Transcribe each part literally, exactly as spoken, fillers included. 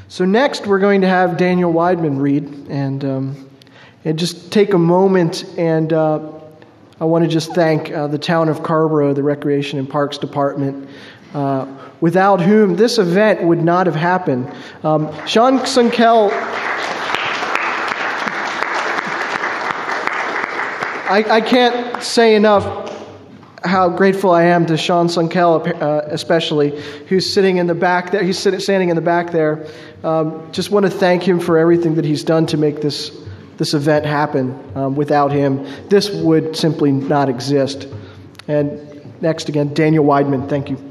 So next we're going to have Daniel Weidman read, and um, and just take a moment, and uh, I want to just thank uh, the town of Carrboro, the Recreation and Parks Department, uh, without whom this event would not have happened. Um, Sean Sunkel, I, I can't say enough how grateful I am to Sean Sunkel, uh, especially, who's sitting in the back there. He's sitting, standing in the back there. Um, just want to thank him for everything that he's done to make this this event happen. Um, without him, this would simply not exist. And next again, Daniel Weidman. Thank you.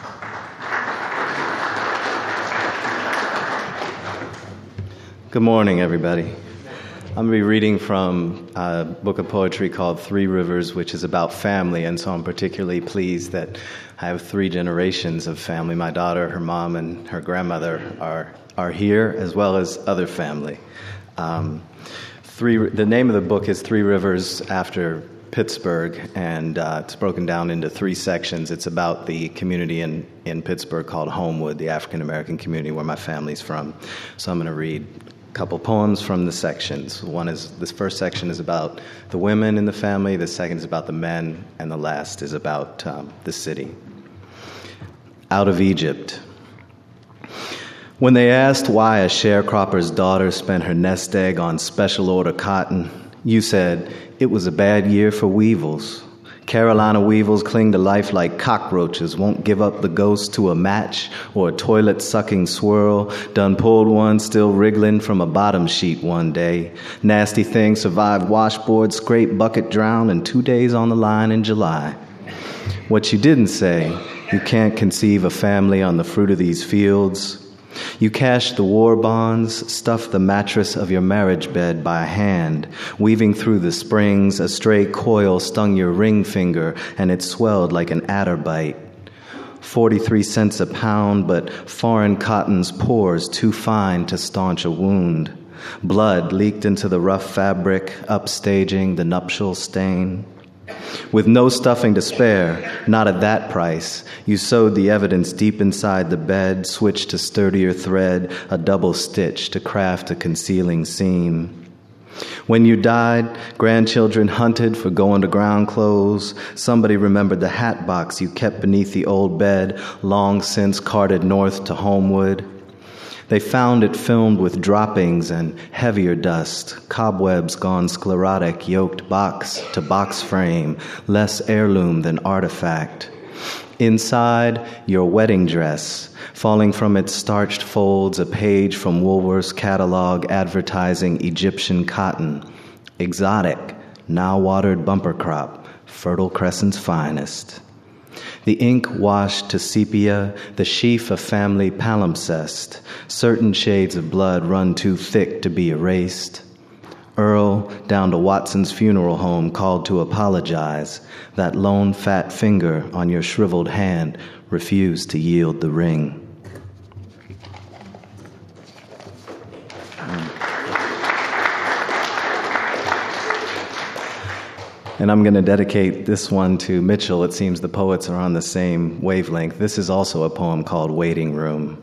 Good morning, everybody. I'm going to be reading from a book of poetry called Three Rivers, which is about family, and so I'm particularly pleased that I have three generations of family. My daughter, her mom, and her grandmother are are here, as well as other family. Um, three. The name of the book is Three Rivers after Pittsburgh, and uh, it's broken down into three sections. It's about the community in, in Pittsburgh called Homewood, the African-American community where my family's from. So I'm going to read a couple poems from the sections. One is, this first section is about the women in the family, the second is about the men, and the last is about um, the city. Out of Egypt. When they asked why a sharecropper's daughter spent her nest egg on special order cotton, you said it was a bad year for weevils. Carolina weevils cling to life like cockroaches, won't give up the ghost to a match or a toilet-sucking swirl. Done pulled one still wriggling from a bottom sheet one day. Nasty thing survived washboard, scrape, bucket, drown, and two days on the line in July. What you didn't say, you can't conceive a family on the fruit of these fields. You cashed the war bonds, stuffed the mattress of your marriage bed by hand, weaving through the springs, a stray coil stung your ring finger, and it swelled like an adder bite. Forty-three cents a pound, but foreign cotton's pores too fine to staunch a wound. Blood leaked into the rough fabric, upstaging the nuptial stain. With no stuffing to spare, not at that price, you sewed the evidence deep inside the bed, switched to sturdier thread, a double stitch to craft a concealing seam. When you died, grandchildren hunted for go-underground clothes. Somebody remembered the hat box you kept beneath the old bed, long since carted north to Homewood. They found it filmed with droppings and heavier dust, cobwebs gone sclerotic, yoked box to box frame, less heirloom than artifact. Inside, your wedding dress, falling from its starched folds, a page from Woolworth's catalog advertising Egyptian cotton. Exotic, now watered bumper crop, Fertile Crescent's finest. The ink washed to sepia, the sheaf of family palimpsest. Certain shades of blood run too thick to be erased. Earl, down to Watson's funeral home, called to apologize. That lone fat finger on your shriveled hand refused to yield the ring. And I'm going to dedicate this one to Mitchell. It seems the poets are on the same wavelength. This is also a poem called Waiting Room.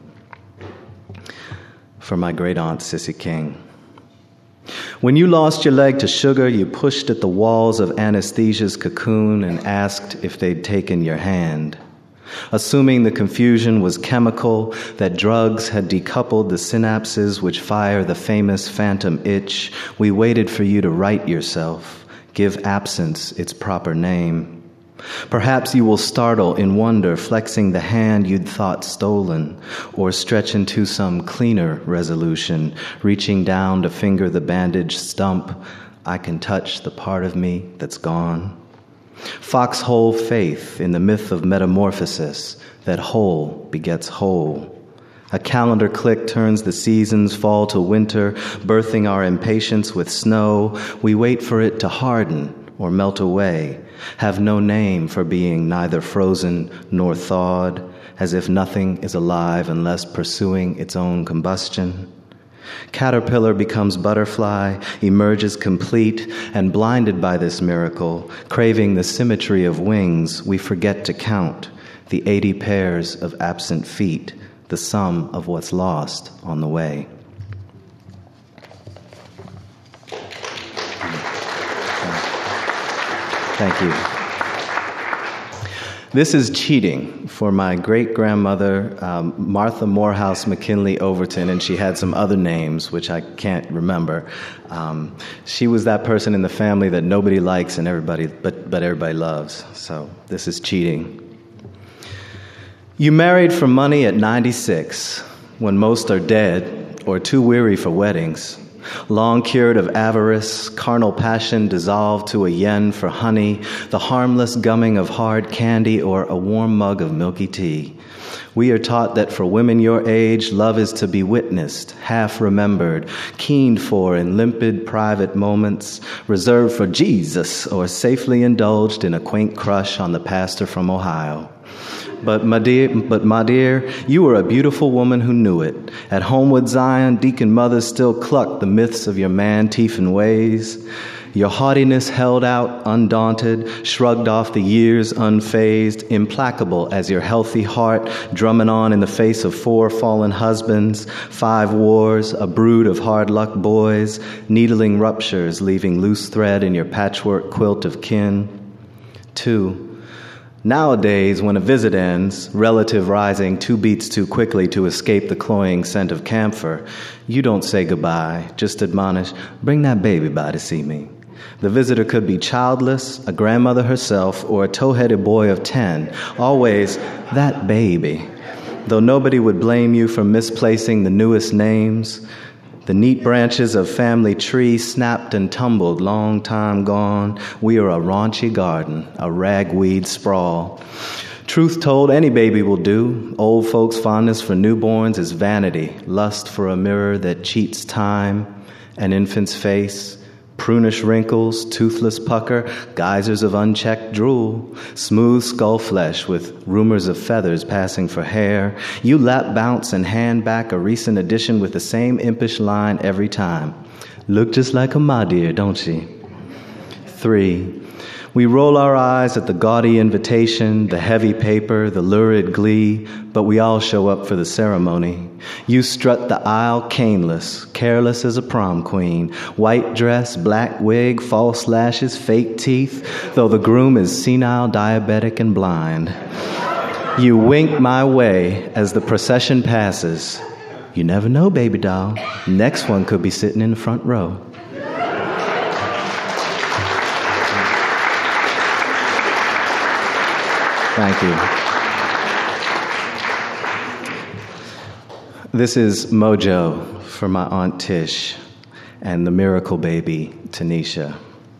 For my great aunt, Cissy King. When you lost your leg to sugar, you pushed at the walls of anesthesia's cocoon and asked if they'd taken your hand. Assuming the confusion was chemical, that drugs had decoupled the synapses which fire the famous phantom itch, we waited for you to right yourself. Give absence its proper name. Perhaps you will startle in wonder, flexing the hand you'd thought stolen, or stretch into some cleaner resolution, reaching down to finger the bandaged stump. I can touch the part of me that's gone. Foxhole faith in the myth of metamorphosis, that whole begets whole. A calendar click turns the seasons, fall to winter, birthing our impatience with snow. We wait for it to harden or melt away, have no name for being neither frozen nor thawed, as if nothing is alive unless pursuing its own combustion. Caterpillar becomes butterfly, emerges complete, and blinded by this miracle, craving the symmetry of wings, we forget to count the eighty pairs of absent feet the sum of what's lost on the way. Thank you. This is Cheating for my great-grandmother, um, Martha Morehouse McKinley Overton, and she had some other names, which I can't remember. Um, she was that person in the family that nobody likes and everybody, but, but everybody loves. So this is Cheating. You married for money at ninety-six, when most are dead or too weary for weddings. Long cured of avarice, carnal passion dissolved to a yen for honey, the harmless gumming of hard candy, or a warm mug of milky tea. We are taught that for women your age, love is to be witnessed, half remembered, keened for in limpid private moments, reserved for Jesus, or safely indulged in a quaint crush on the pastor from Ohio. But my dear, but my dear, you were a beautiful woman who knew it. At Homewood Zion, deacon mothers still clucked the myths of your man-tiefin ways. Your haughtiness held out, undaunted, shrugged off the years unfazed, implacable as your healthy heart, drumming on in the face of four fallen husbands, five wars, a brood of hard-luck boys, needling ruptures, leaving loose thread in your patchwork quilt of kin. Two. Nowadays, when a visit ends, relative rising two beats too quickly to escape the cloying scent of camphor, you don't say goodbye, just admonish, bring that baby by to see me. The visitor could be childless, a grandmother herself, or a tow-headed boy of ten. Always, that baby. Though nobody would blame you for misplacing the newest names, the neat branches of family tree snapped and tumbled long time gone. We are a raunchy garden, a ragweed sprawl. Truth told, any baby will do. Old folks' fondness for newborns is vanity, lust for a mirror that cheats time, an infant's face, prunish wrinkles, toothless pucker, geysers of unchecked drool, smooth skull flesh with rumors of feathers passing for hair. You lap bounce and hand back a recent addition with the same impish line every time. Look just like a ma dear, don't she? Three. We roll our eyes at the gaudy invitation, the heavy paper, the lurid glee, but we all show up for the ceremony. You strut the aisle caneless, careless as a prom queen, white dress, black wig, false lashes, fake teeth, though the groom is senile, diabetic, and blind. You wink my way as the procession passes. You never know, baby doll. Next one could be sitting in the front row. Thank you. This is Mojo for my Aunt Tish and the miracle baby, Tanisha.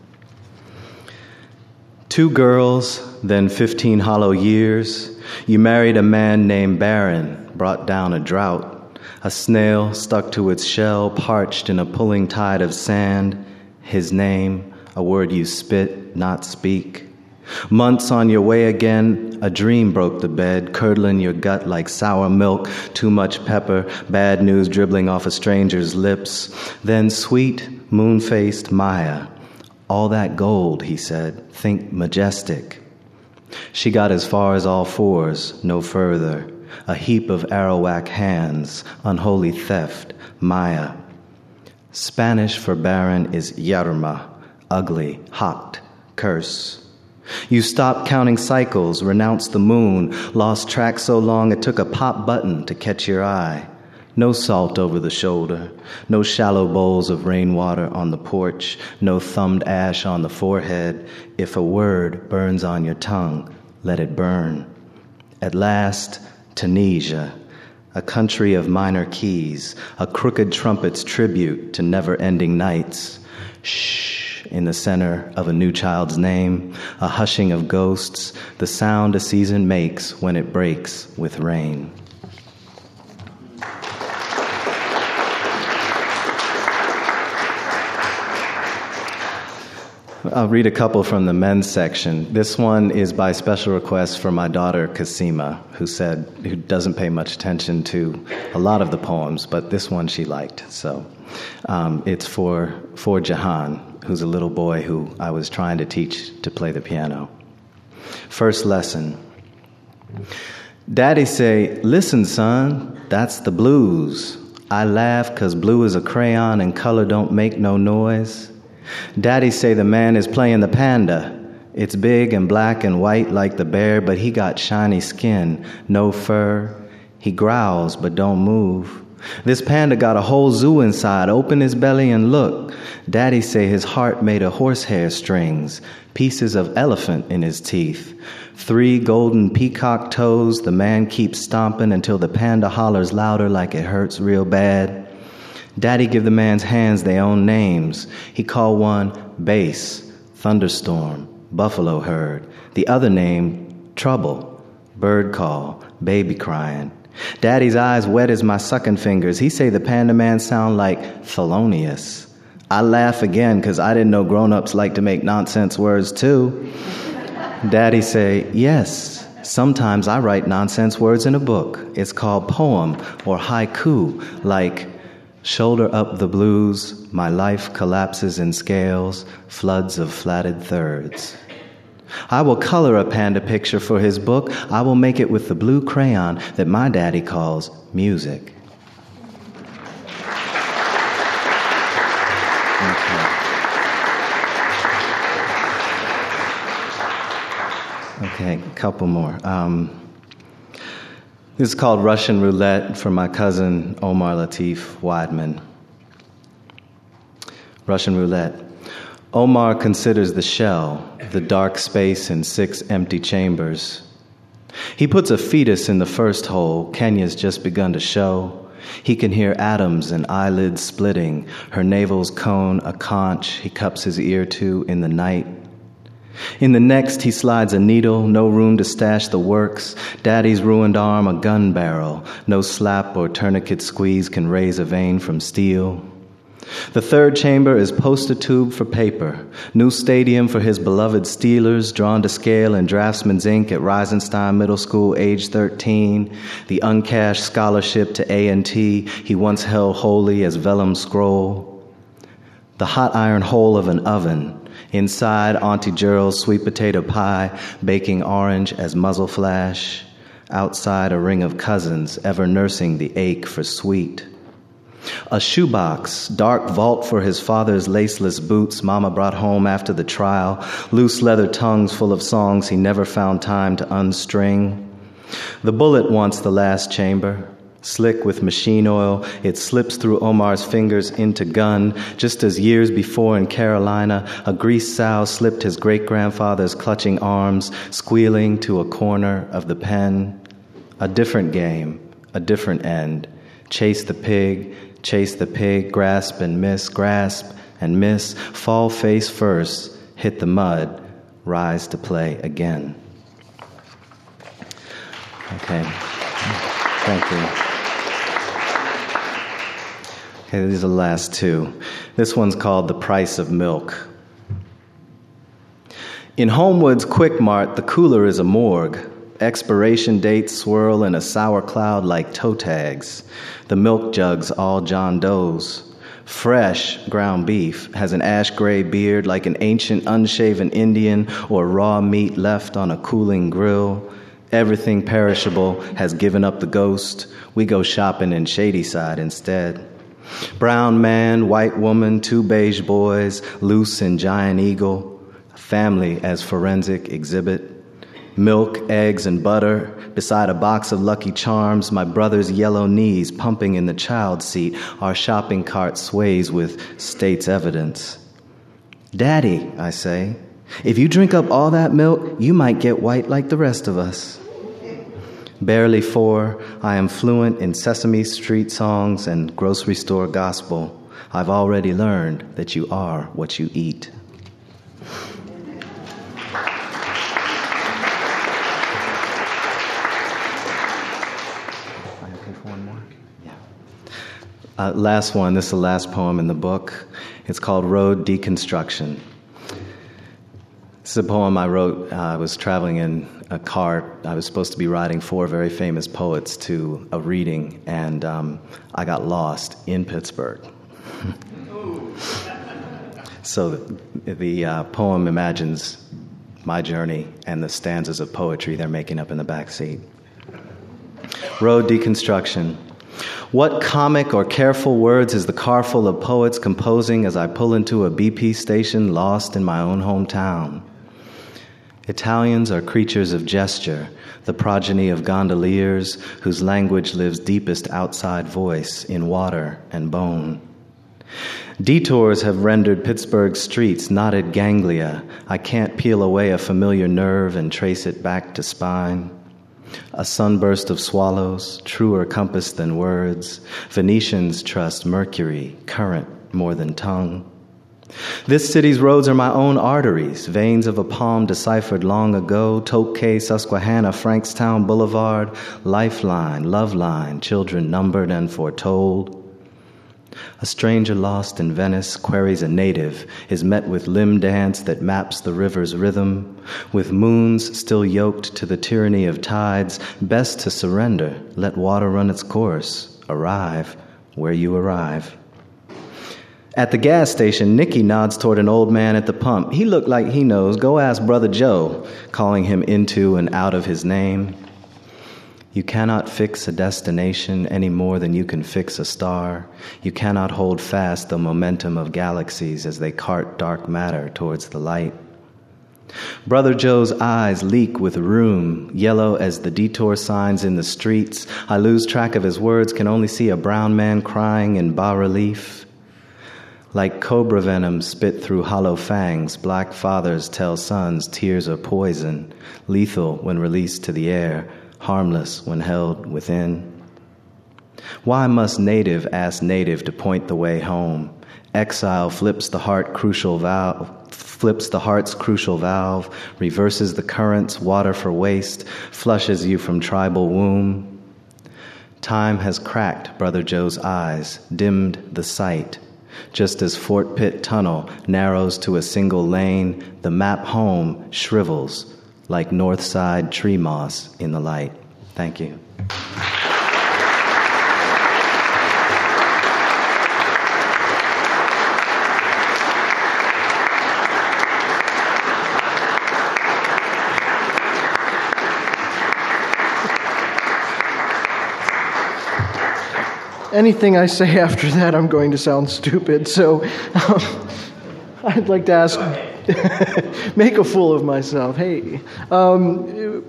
Two girls, then fifteen hollow years. You married a man named Barron, brought down a drought. A snail stuck to its shell, parched in a pulling tide of sand. His name, a word you spit, not speak. Months on your way again, a dream broke the bed, curdling your gut like sour milk, too much pepper, bad news dribbling off a stranger's lips. Then sweet, moon-faced Maya. All that gold, he said, think majestic. She got as far as all fours, no further. A heap of Arawak hands, unholy theft, Maya. Spanish for barren is yarma, ugly, hot, curse. You stopped counting cycles, renounced the moon, lost track so long it took a pop button to catch your eye. No salt over the shoulder, no shallow bowls of rainwater on the porch, no thumbed ash on the forehead. If a word burns on your tongue, let it burn. At last, Tunisia, a country of minor keys, a crooked trumpet's tribute to never-ending nights. Shh. In the center of a new child's name, a hushing of ghosts, the sound a season makes when it breaks with rain. I'll read a couple from the men's section. This one is by special request for my daughter, Kasima, who said, who doesn't pay much attention to a lot of the poems, but this one she liked. So um, it's for, for Jahan, who's a little boy who I was trying to teach to play the piano. First lesson. Daddy say, listen, son, that's the blues. I laugh 'cause blue is a crayon and color don't make no noise. Daddy say the man is playing the panda. It's big and black and white like the bear, but he got shiny skin, no fur. He growls but don't move. This panda got a whole zoo inside. Open his belly and look. Daddy say his heart made of horsehair strings, pieces of elephant in his teeth. Three golden peacock toes. The man keeps stomping until the panda hollers louder like it hurts real bad. Daddy give the man's hands their own names. He call one Bass, Thunderstorm, Buffalo Herd. The other name, Trouble, Bird Call, Baby Crying. Daddy's eyes wet as my sucking fingers. He say the panda man sound like Thelonious. I laugh again because I didn't know grown-ups like to make nonsense words too. Daddy say, yes, sometimes I write nonsense words in a book. It's called poem or haiku, like shoulder up the blues, my life collapses in scales, floods of flatted thirds. I will color a panda picture for his book. I will make it with the blue crayon that my daddy calls music. Okay, a couple more. Um, this is called Russian Roulette for my cousin Omar Latif Weidman. Russian Roulette. Omar considers the shell, the dark space in six empty chambers. He puts a fetus in the first hole. Kenya's just begun to show. He can hear atoms and eyelids splitting, her navel's cone a conch he cups his ear to in the night. In the next, he slides a needle, no room to stash the works. Daddy's ruined arm, a gun barrel. No slap or tourniquet squeeze can raise a vein from steel. The third chamber is poster tube for paper. New stadium for his beloved Steelers, drawn to scale in draftsman's ink at Reisenstein Middle School, age thirteen. The uncashed scholarship to A and T he once held holy as vellum scroll. The hot iron hole of an oven. Inside, Auntie Gerald's sweet potato pie, baking orange as muzzle flash. Outside, a ring of cousins, ever nursing the ache for sweet. A shoebox, dark vault for his father's laceless boots Mama brought home after the trial, loose leather tongues full of songs he never found time to unstring. The bullet wants the last chamber. Slick with machine oil, it slips through Omar's fingers into gun, just as years before in Carolina, a greased sow slipped his great-grandfather's clutching arms, squealing to a corner of the pen. A different game, a different end. Chase the pig, chase the pig, grasp and miss, grasp and miss, fall face first, hit the mud, rise to play again. Okay. Thank you. Okay, these are the last two. This one's called The Price of Milk. In Homewood's Quick Mart, the cooler is a morgue. Expiration dates swirl in a sour cloud like toe tags. The milk jugs all John Doe's. Fresh ground beef has an ash-gray beard like an ancient unshaven Indian or raw meat left on a cooling grill. Everything perishable has given up the ghost. We go shopping in Shadyside instead. Brown man, white woman, two beige boys, loose in Giant Eagle. Family as forensic exhibit. Milk, eggs, and butter. Beside a box of Lucky Charms, my brother's yellow knees pumping in the child seat. Our shopping cart sways with state's evidence. Daddy, I say, if you drink up all that milk, you might get white like the rest of us. Barely four, I am fluent in Sesame Street songs and grocery store gospel. I've already learned that you are what you eat. Uh, last one, this is the last poem in the book. It's called Road Deconstruction. This is a poem I wrote. Uh, I was traveling in a car. I was supposed to be riding four very famous poets to a reading, and um, I got lost in Pittsburgh. So the, the uh, poem imagines my journey and the stanzas of poetry they're making up in the back seat. Road deconstruction. What comic or careful words is the car full of poets composing as I pull into a B P station lost in my own hometown? Italians are creatures of gesture, the progeny of gondoliers whose language lives deepest outside voice in water and bone. Detours have rendered Pittsburgh's streets knotted ganglia. I can't peel away a familiar nerve and trace it back to spine. A sunburst of swallows, truer compass than words. Venetians trust mercury, current more than tongue. This city's roads are my own arteries, veins of a palm deciphered long ago, Tokay, Susquehanna, Frankstown Boulevard, lifeline, love line, children numbered and foretold. A stranger lost in Venice queries a native, is met with limb dance that maps the river's rhythm. With moons still yoked to the tyranny of tides, best to surrender, let water run its course, arrive where you arrive. At the gas station, Nicky nods toward an old man at the pump. He looked like he knows. Go ask Brother Joe, calling him into and out of his name. You cannot fix a destination any more than you can fix a star. You cannot hold fast the momentum of galaxies as they cart dark matter towards the light. Brother Joe's eyes leak with rheum, yellow as the detour signs in the streets. I lose track of his words, can only see a brown man crying in bas-relief. Like cobra venom spit through hollow fangs, black fathers tell sons tears are poison, lethal when released to the air, harmless when held within. Why must native ask native to point the way home? Exile flips the heart crucial valve, flips the heart's crucial valve, reverses the currents, water for waste, flushes you from tribal womb. Time has cracked Brother Joe's eyes, dimmed the sight. Just as Fort Pitt Tunnel narrows to a single lane, the map home shrivels like north side tree moss in the light. Thank you. Anything I say after that, I'm going to sound stupid. So um, I'd like to ask, make a fool of myself. Hey. Um,